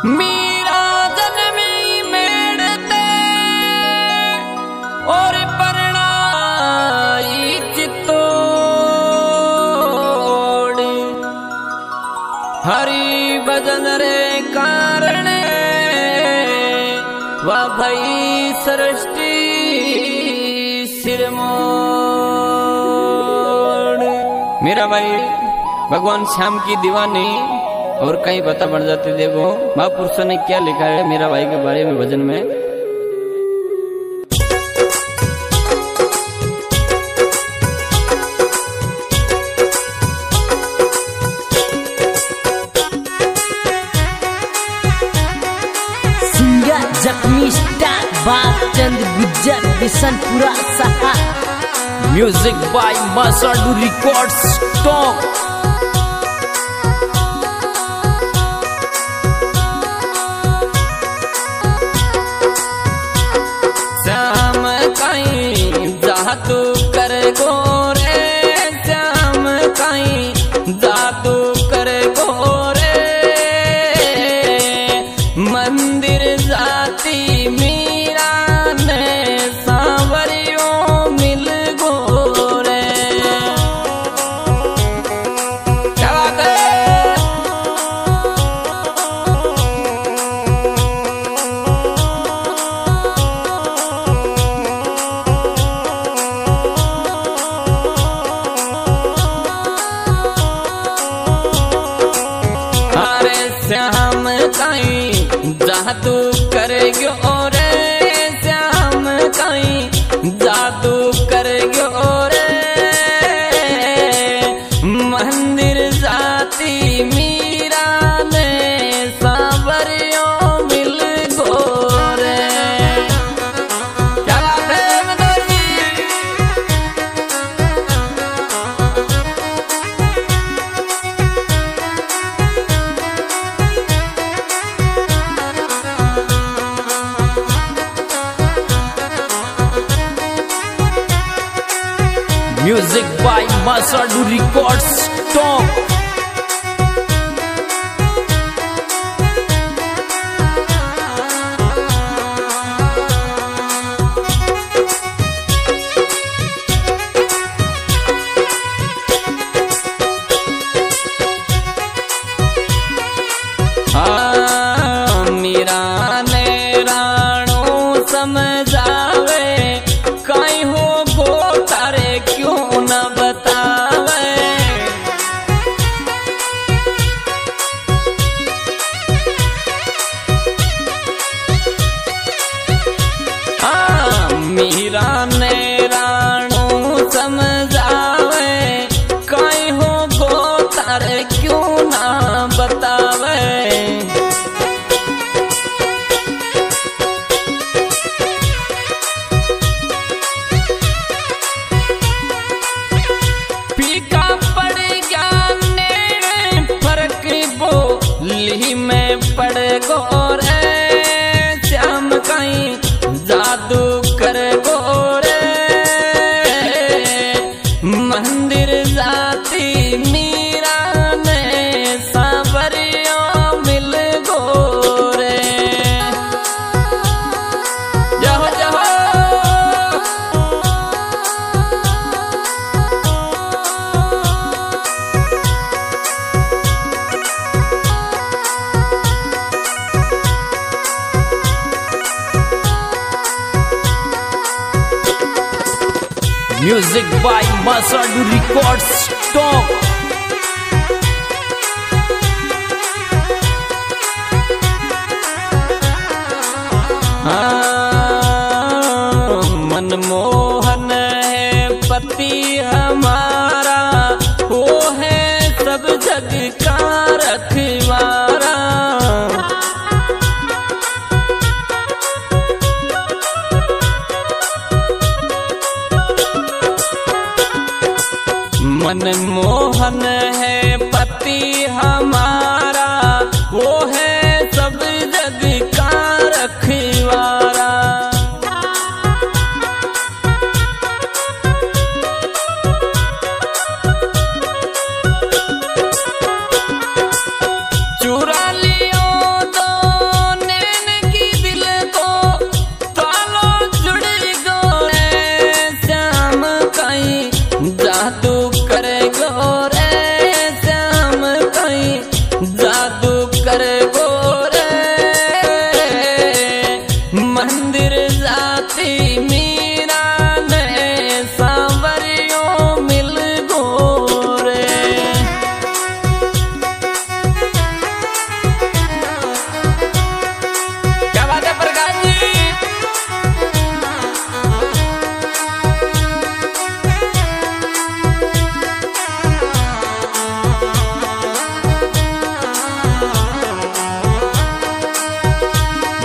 मीरा जन्मी मेड़ते और परणाई चित्तोड़ हरि भजन रे कारण वा भई सृष्टि सिरमोड़। मेरा भाई भगवान श्याम की दीवानी और कहीं पता पड़ जाते। देखो महापुरुषों ने क्या लिखा है मेरा भाई के बारे में भजन में। सिंगर जख्मी स्टार बालचंद गुज्जर बिशनपुरा सहा। Music by Masadu records top. Shyam कहीं जादू कर गोरे, श्याम कहीं जादू कर गोरे, मंदिर जाती मीरा ने सांवरियों मिल गोरे। क्या बात है? अरे श्याम कहीं जादू कर गोरे, श्याम कहीं जादू कर गोरे, मंदिर जाती मीरा ने सांवरियों मिल गोरे। क्या बात है Manoj ji? Music by Masadu records top. Meera ने राणो समझावे, कहीं हो गो तारे क्यों न बतावे। मीरा ने राणो समझावे, कहीं हो गो तारे क्यों न बतावे। फीका पड़ गया ने फर्क बोली में पड़ गोरे, श्याम कहीं जादू कर गोरे, मंदिर जाती मीरा ने सांवरियों मिल गोरे। जहो जहो music by Masadu records top. Manmohan है पति हमारा, वो है सब जग का रखवारा। मनमोहन है पति हमारा, वो है सब जग का रखवारा। चुरा लियो तो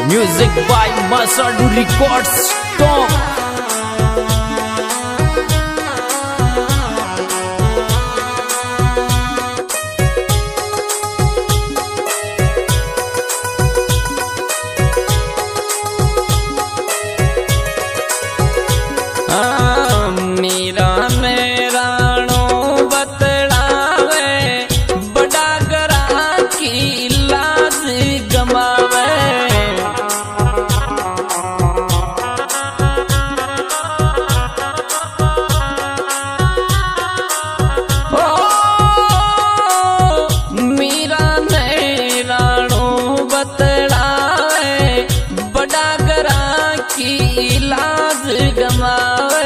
music by Masadu records top. Meera ने राणो बतलावे बड़ा गरा की लाज गमावे। मीरा ने राणो बतलावे बड़ा गरा की लाज गमावे।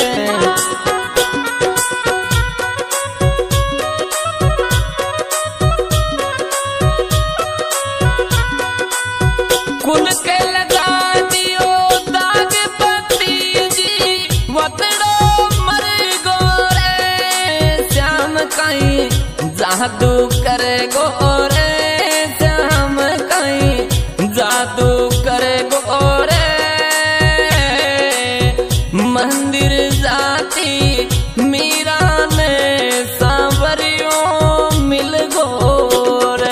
कुल के लगा दियो दाग पति जी वतड़ो मर गोरे श्याम कहीं जादू करे गोरे श्याम कहीं जादू करे गोरे। मंदिर जाती मीरा ने सांवरियों मिल गोरे।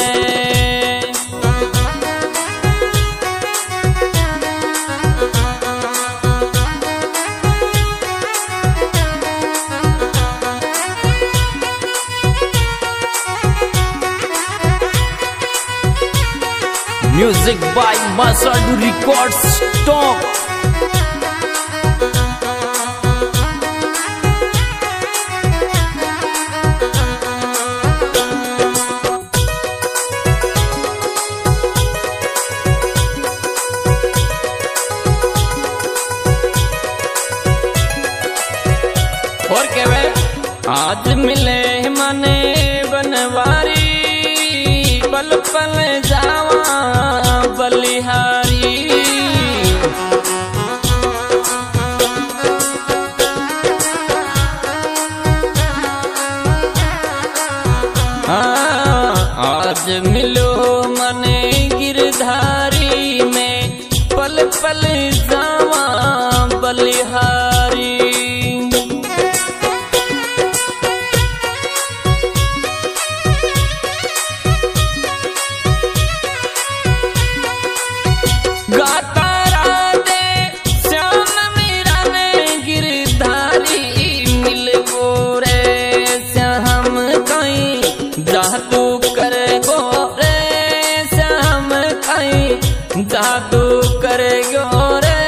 Music by Masadu records top. और कहवे आज मिले मने बनवारी पल पल जावा बलिहारी। आज मिलो मने गिरधारी में पल पल जावा बलिहारी। गाता राधे श्याम मीरा ने गिरधारी मिल गोरे श्याम कहीं जादू करे गोरे श्याम कहीं जादू करे गोरे।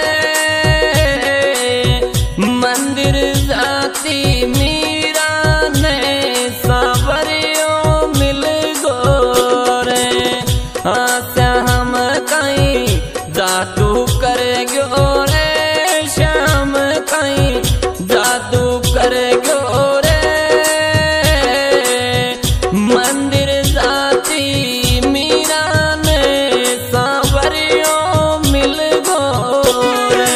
मंदिर जाती मीरा ने सांवरियों मिल गोरे। श्याम कहीं जादू करे गोरे श्याम कहीं जादू करे गोरे। मंदिर जाती मीरा ने सांवरियों मिल गोरे।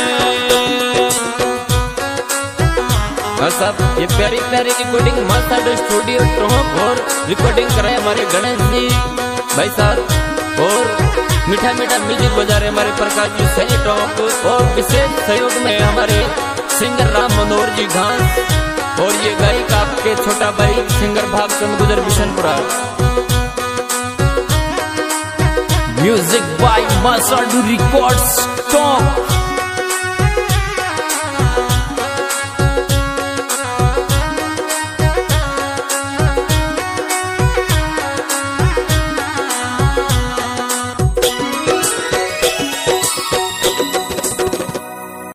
सब ये प्यारी प्यारी रिकॉर्डिंग मसाडू स्टूडियो टॉप और रिकॉर्डिंग कराए हमारे गणेश जी भाई साहब और मीठा मीठा म्यूजिक बजा रहे हमारे प्रकाश जी सही टॉप। और विशेष सहयोग में हमारे सिंगर राम मनोहर जी घास और ये गायक आपके छोटा भाई singer Bhagchand Gujar Bishanpura. Music by Masadu records top.